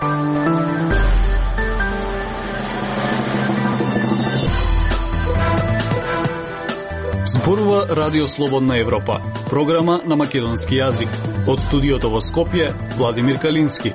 Зборува Радио Слободна Европа, програма на македонски јазик. Од студиото во Скопје, Владимир Калински.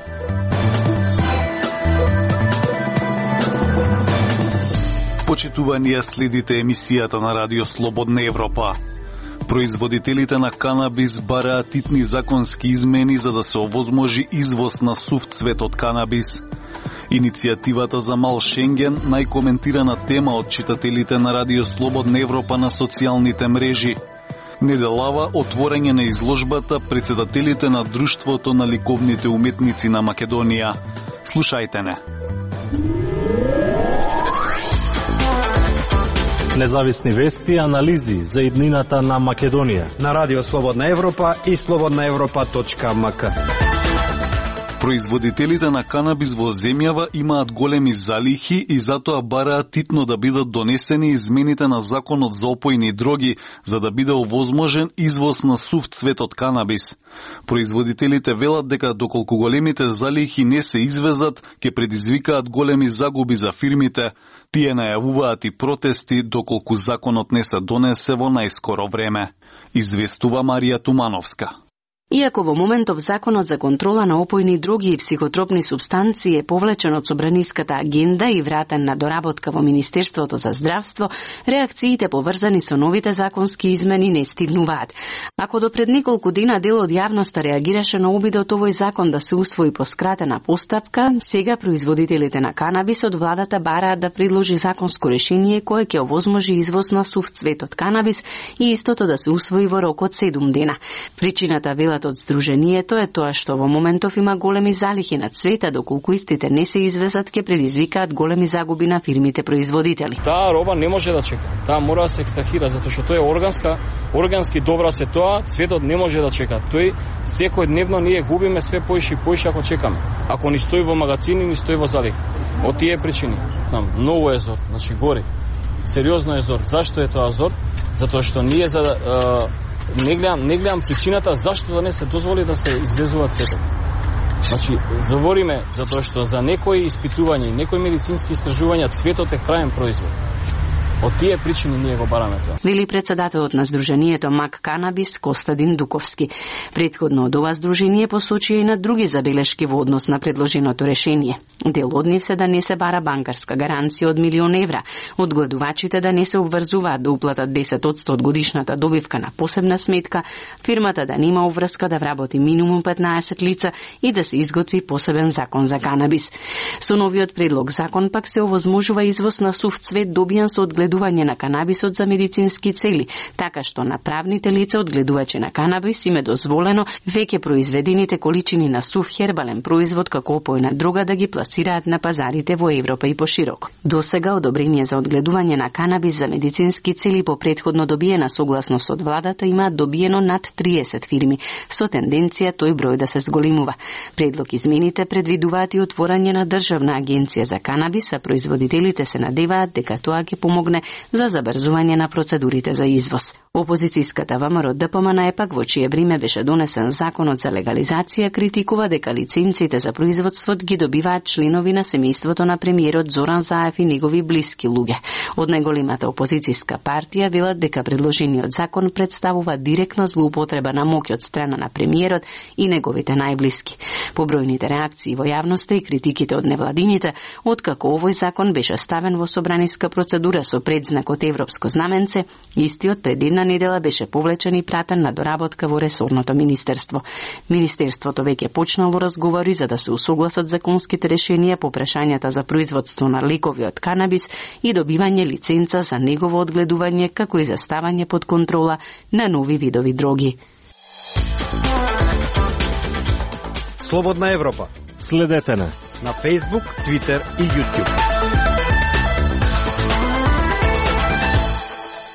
Почитувани, следите емисијата на Радио Слободна Европа. Производителите на канабис бараат итни законски измени за да се овозможи извоз на сув цвет од канабис. Иницијативата за мал Шенген, најкоментирана тема од читателите на Радио Слободна Европа на социјалните мрежи. Неделава отворање на изложбата председателите на Друштвото на ликовните уметници на Македонија. Слушајте не. Независни вести и анализи за иднината на Македонија на Радио Слободна Европа и slobodnaevropa.mk. Производителите на канабис во земјава имаат големи залихи и затоа бараат титно да бидат донесени измените на законот за опојни дроги, за да биде овозможен извоз на сув цвет од канабис. Производителите велат дека доколку големите залихи не се извезат, ќе предизвикаат големи загуби за фирмите. Тие најавуваат и протести доколку законот не се донесе во најскоро време. Известува Марија Тумановска. Иако во моментов законот за контрола на опојни дроги и психотропни супстанции е повлечен од собраниската агенда и вратен на доработка во Министерството за здравство, реакциите поврзани со новите законски измени не стигнуваат. Ако до пред неколку дена дел од јавноста реагираше на обидот овој закон да се усвои по скратена постапка, сега производителите на канабис од владата бараат да предложи законско решение кое ќе овозможи извоз на сув цвет од канабис и истото да се усвои во рок од 7 дена. Причината од Сдруженијето е тоа што во моментов има големи залихи на цвета, доколку истите не се извезат, ќе предизвикаат големи загуби на фирмите производители. Таа роба не може да чека. Таа мора да се екстрахира затоа што тоа е органски добра се тоа, цветот не може да чека. Тој секојдневно ние губиме све поише и поише ако чекаме. Ако ни стои во магазини, ни стои во залих. Од тие причини. Ново е зор, значи гори. Сериозно е зор. Зашто е тоа зор? Затоа што ние не гледам причината зашто да не се дозволи да се извезува цветот. Значи, завориме затоа што за некои испитувања и некои медицински истражувања цветот е крајен производ. Од тие причини ние го бараме тоа. Вели председателот на Сдруженијето Мак Канабис Костадин Дуковски. Предходно од ова сдружение посочија и на други забелешки во однос на предложеното решение. Дел од нив се да не се бара банкарска гаранција од 1 милион евра, одгледувачите да не се обврзуваат да уплатат 10% од годишната добивка на посебна сметка, фирмата да нема обврска да вработи минимум 15 лица и да се изготви посебен закон за канабис. Со новиот предлог закон пак се овозможува извоз на сув цвет добијан со одгледување на канабисот за медицински цели, така што на правните лица одгледувачи на канабис им е дозволено веќе произведените количини на сув хербален производ како опојна дрога да ги пласираат на пазарите во Европа и пошироко. Досега одобрение за одгледување на канабис за медицински цели по претходно добиена согласност од владата имаат добиено над 30 фирми, со тенденција тој број да се зголемува. Предлог измените предвидуваат и отворање на државна агенција за канабис, а производителите се надеваат дека тоа ќе помогне за забрзување на процедурите за извоз. Опозицијската ВМРО ДПМН пак во чие време беше донесен законот за легализација критикува дека лиценците за производствот ги добиваат членови на семејството на премиерот Зоран Заев и негови блиски луѓе. Од најголемата опозицијска партија велат дека предложениот закон представува директна злоупотреба на моќ од страна на премиерот и неговите најблиски. Побројните реакции во јавноста и критиките од невладините, откако овој закон беше ставен во собраниска процедура со предзнакот европско знаменце, истиот пред една недела беше повлечен и пратен на доработка во ресорното министерство. Министерството веќе почнало разговори за да се усогласат законските решенија по прашањата за производство на лекови од канабис и добивање лиценца за негово одгледување, како и за ставање под контрола на нови видови дроги. Слободна Европа. Следете на Facebook, Twitter и YouTube.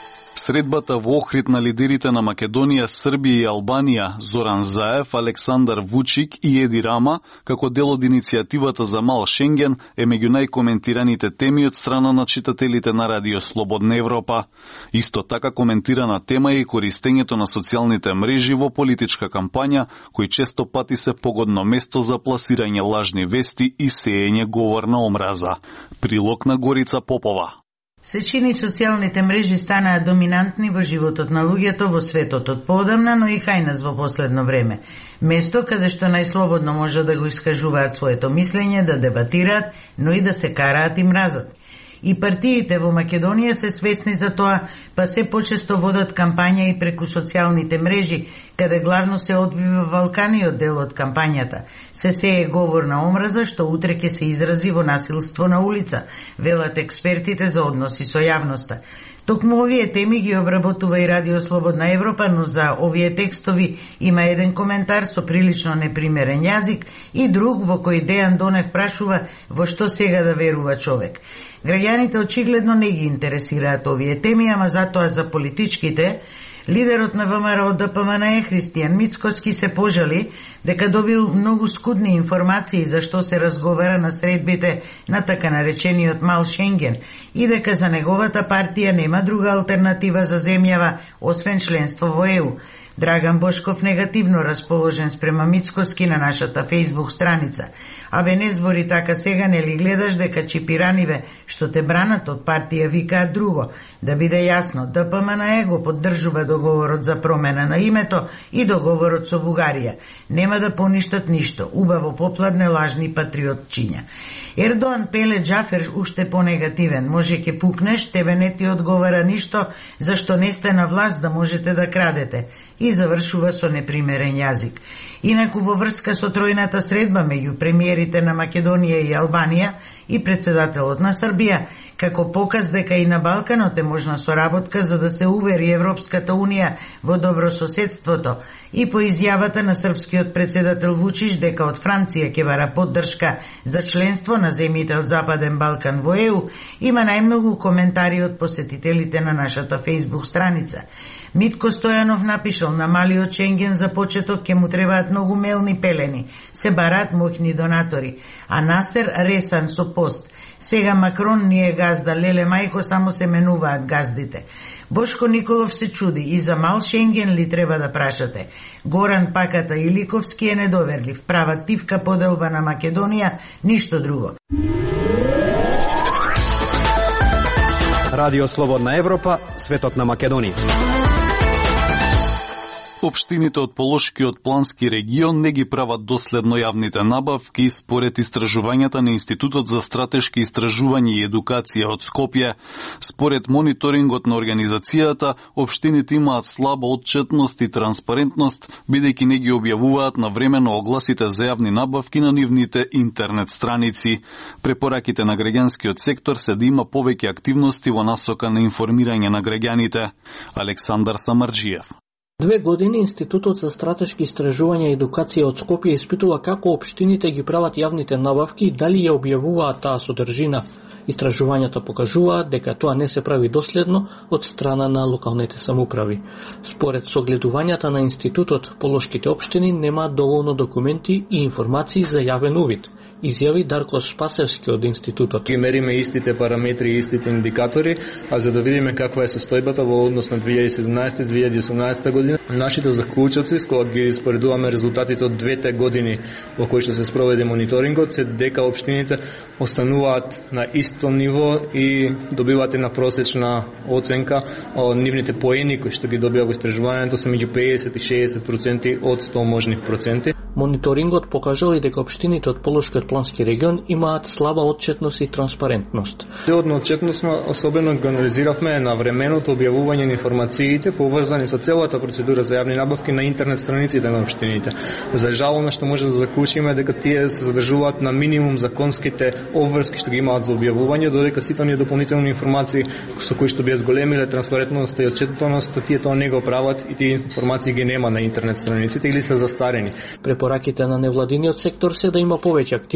средбата во Охрид на лидерите на Македонија, Србија и Албанија, Зоран Заев, Александар Вучик и Еди Рама, како дел од иницијативата за мал Шенген, е меѓу најкоментираните теми од страна на читателите на Радио Слободна Европа. Исто така коментирана тема е и користењето на социјалните мрежи во политичка кампања, кој често пати се погодно место за пласирање лажни вести и сеење говор на омраза. Прилог на Горица Попова. Се чини социјалните мрежи станаа доминантни во животот на луѓето во светот од поодамна, но и кај нас во последно време. Место каде што најслободно може да го искажуваат своето мислење, да дебатираат, но и да се караат и мразат. И партиите во Македонија се свесни за тоа, па се почесто водат кампања и преку социјалните мрежи, каде главно се одвива Балканиот дел од кампањата. Се сее говор на омраза, што утре ќе се изрази во насилство на улица, велат експертите за односи со јавноста. Токму овие теми ги обработува и Радио Слободна Европа, но за овие текстови има еден коментар со прилично непримерен јазик и друг во кој Дејан Донев прашува во што сега да верува човек. Граѓаните очигледно не ги интересираат овие теми, ама затоа за политичките, лидерот на ВМРО ДПМНЕ Христијан Мицкоски се пожали дека добил многу скудни информации за што се разговара на средбите на така наречениот мал Шенген и дека за неговата партија нема друга алтернатива за земјава освен членство во ЕУ. Драган Бошков негативно расположен спрема Мицкоски на нашата фејсбук страница. Абе не збори така сега, нели гледаш дека чипираниве што те бранат од партија викаат друго. Да биде јасно, ДПМНЕ го поддржува договорот за промена на името и договорот со Бугарија. Нема да поништат ништо, убаво попладне лажни патриотчиња. Ердоан Пеле Џафер уште понегативен. Може ќе пукнеш, тебе не ти одговара ништо, зашто не сте на власт да можете да крадете. И завршува со непримерен јазик. Инаку во врска со тројната средба меѓу премиерите на Македонија и Албанија и председателот на Србија, како показ дека и на Балканот е можна соработка за да се увери Европската Унија во добрососедството, и по изјавата на српскиот председател Вучич дека од Франција ќе бара поддршка за членство на земјите од Западен Балкан во ЕУ, има најмногу коментари од посетителите на нашата фејсбук страница. Митко Стојанов напишал: на малиот Шенген за почеток ќе му требаат многу мелни пелени, се бараат моќни донатори. А Насер Ресан со пост: сега Макрон ни е газда, леле мајко, само се менуваат газдите. Бошко Николов се чуди: и за мал Шенген ли треба да прашате? Горан Паката Иликовски е недоверлив, права тивка поделба на Македонија, ништо друго. Радио Слободна Европа, светот на Македонија. Општините од Полошкиот плански регион не ги прават доследно јавните набавки. Според истражувањата на Институтот за стратешки истражувања и едукација од Скопје, според мониторингот на организацијата, општините имаат слаба отчетност и транспарентност, бидејќи не ги објавуваат навремено огласите за јавни набавки на нивните интернет страници. Препораките на граѓанскиот сектор се да има повеќе активности во насока на информирање на граѓаните. Александар Самарџиев. 2 години Институтот за стратешки истражувања и едукација од Скопје испитува како општините ги прават јавните набавки и дали ја објавуваат таа содржина. Истражувањата покажуваат дека тоа не се прави доследно од страна на локалните самоуправи. Според согледувањата на Институтот, полошките општини немаат доволно документи и информации за јавен увид, изјави Дарко Спасевски од Институтот. Ги мериме истите параметри и истите индикатори, а за да видиме каква е состојбата во однос на 2017-2018 година. Нашите заклучоци, кога ги споредуваме резултатите од 2 години во кои што се спроведе мониторингот, се дека општините остануваат на исто ниво и добиваат една просечна оценка од нивните поени кои што ги добива во истражувањето се меѓу 50 и 60% од 100 можни проценти. Мониторингот покажал и дека општините од Полошкиот плански регион имаат слаба отчетност и транспарентност. Дел од отчетноста особено го анализиравме на временото објавување на информациите поврзани со целата процедура за јавни набавки на интернет страниците на општините. За жал, што може да заклучиме дека тие се задржуваат на минимум законските обврски што ги имаат за објавување, додека сите оние дополнителни информации со кои што би зголемиле транспарентноста и отчетноста, тие тоа не го прават и тие информации ги нема на интернет страниците или се застарени. Препораките на невладиниот сектор се да има повеќе активност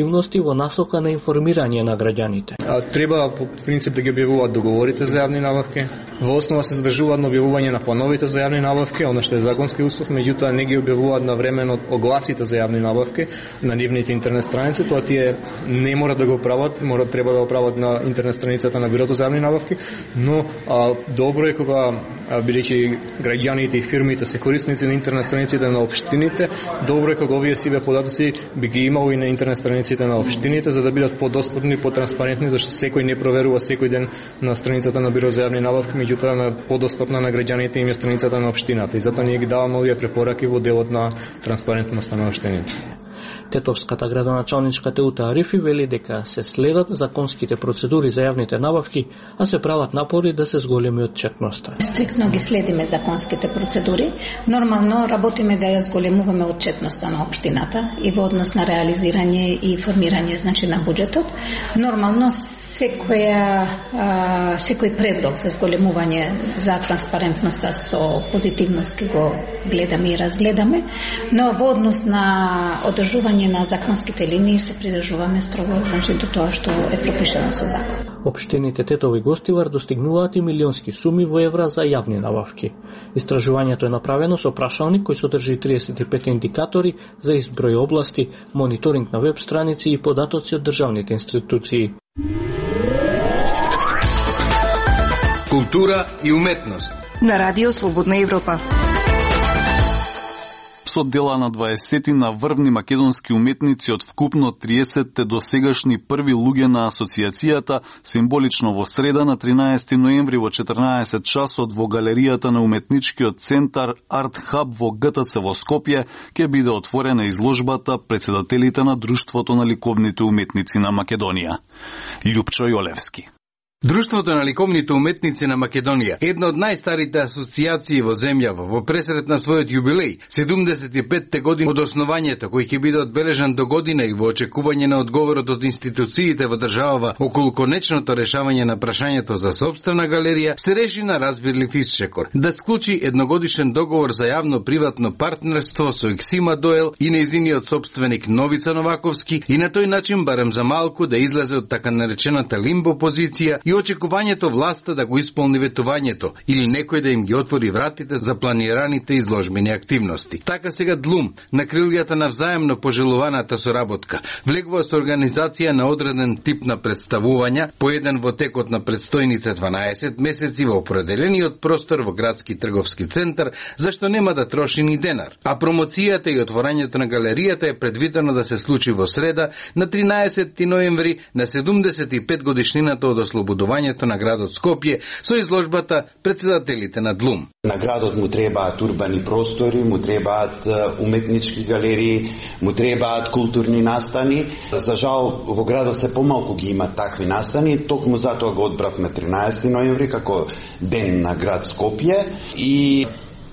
активности во насока на информирање на граѓаните. Треба по принцип да ги објавуваат договорите за јавни набавки. Во основа се задржуваат на објавување на плановите за јавни набавки, она што е законски услов, меѓутоа не ги објавуваат навремено огласите за јавни набавки на нивните интернет страници. Тоа тие не мора да го прават, треба да го прават на интернет страницата на Бирото за јавни набавки, но добро е кога бидејќи граѓаните и фирмите се корисници на интернет страниците на општините, добро е кога овие сиве податоци би ги имало и на интернет страниците на општините за да бидат подостапни, потранспарентни, зашто секој не проверува секој ден на страницата на Биро за јавни набавки, меѓутоа на подостапна на граѓаните им е страницата на општината и затоа ние ги даваме овие препораки во делот на транспарентноста на општините. Тетовската градоначалничка Теута Арифи вели дека се следат законските процедури за јавните набавки, а се прават напори да се зголеми отчетноста. Стриктно ги следиме законските процедури. Нормално работиме да ја зголемуваме отчетноста на општината и во однос на реализирање и формирање на буџетот. Нормално секој предлог за зголемување за транспарентноста со позитивност ќе го гледаме и разгледаме, но во однос на одржување на законските линии се придржуваме строго до тоа што е пропишано со закон. Општините Тетово и Гостивар достигнуваат и милионски суми во евра за јавни набавки. Истражувањето е направено со прашалник кој содржи 35 индикатори за изброј области, мониторинг на веб страници и податоци од државните институции. Култура и уметност на Радио Слободна Европа. Со дела на 20 на врвни македонски уметници од вкупно 30 до сегашни први луѓе на асоциацијата, символично во среда на 13 ноември во 14 часот во галеријата на уметничкиот центар Арт Хаб во ГТЦ во Скопје ќе биде отворена изложбата Председателите на Друштвото на ликовните уметници на Македонија. Љупчо Јолевски. Друштвото на ликовните уметници на Македонија, една од најстарите асоциации во земјава, во пресрет на својот јубилеј, 75-те години од основањето, кој ќе биде одбележан до година и во очекување на одговорот од институциите во државава околу конечното решавање на прашањето за сопствена галерија, се реши на разбирлив исчекор да склучи едногодишен договор за јавно-приватно партнерство со Ексима Доел и нејзиниот сопственик Новица Новаковски и на тој начин барем за малку да излезе од така наречената лимбо позиција и очекувањето власта да го исполни ветувањето или некој да им ги отвори вратите за планираните изложбени активности. Така сега ДЛУМ, на крилјата на взаемно пожелуваната соработка, влегува со организација на одреден тип на представувања, по еден во текот на предстојните 12 месеци во определениот простор во градски трговски центар, зашто нема да троши ни денар. А промоцијата и отворањето на галеријата е предвидено да се случи во среда на 13 ноември на 75 годишнината од ослободувањето на градот Скопје со изложбата Председателите на ДЛУМ. На градот му требаат урбани простори, му требаат уметнички галерии, му требаат културни настани. За жал во градот се помалку ги има такви настани, токму затоа го одбравме 13 ноември како ден на град Скопје и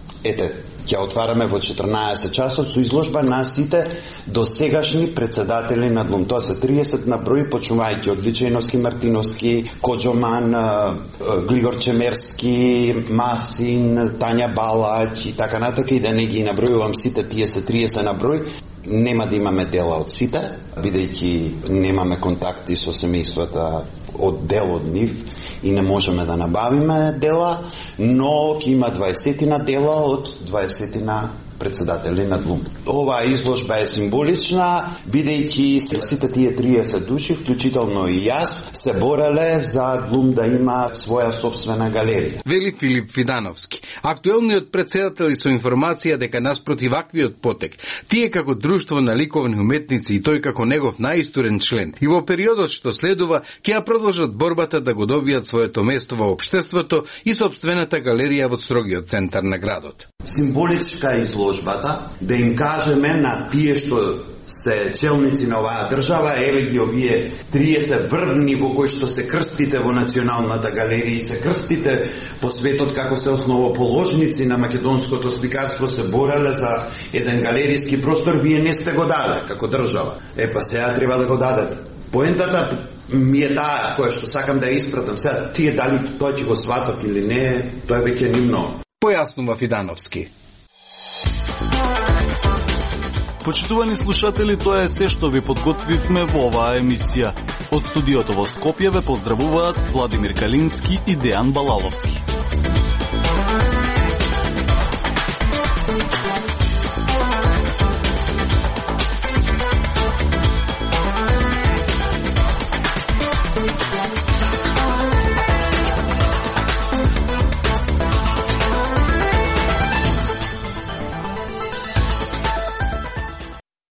ќе отвараме во 14 часот со изложба на сите досегашни председатели на ДЛУМ. Тоа се 30 на број, почнувајќи од Личејновски, Мартиновски, Коџоман, Глигор Чемерски, Масин, Тања Балаќ и така натака, и да не ги набројувам сите, тие се 30 на број. Нема да имаме дела од сите, бидејќи немаме контакти со семејствата од дел од нив и не можеме да набавиме дела, но ќе има 20 дела од 20 председатели на ДЛУМ. Оваа изложба е символична, бидејќи сите тие 30 души, вклучително и јас, се бореле за ДЛУМ да има своја собствена галерија. Вели Филип Фидановски, актуелниот председател и со информација дека наспроти ваквиот потек, тие како друштво на ликовни уметници и тој како негов најистурен член, и во периодот што следува, ќе ја продолжат борбата да го добијат своето место во општеството и собствената галерија во строгиот центар на градот. Символичка изложбата, да им кажеме на тие што се челници на оваа држава, еве ги овие 30 врвни во кои што се крстите во Националната галерија и се крстите по светот како се основоположници на македонското сликарство, се бореле за еден галеријски простор, вие не сте го даде како држава. Па сега треба да го дадете. Поентата ми е таа која што сакам да ја испратам. Сега тие дали тоа ќе го сватат или не, тоа е веќе нивно. Појаснува Фидановски. Почитувани слушатели, тоа е се што ви подготвивме во оваа емисија. Од студиото во Скопје ве поздравуваат Владимир Калински и Дејан Балаловски.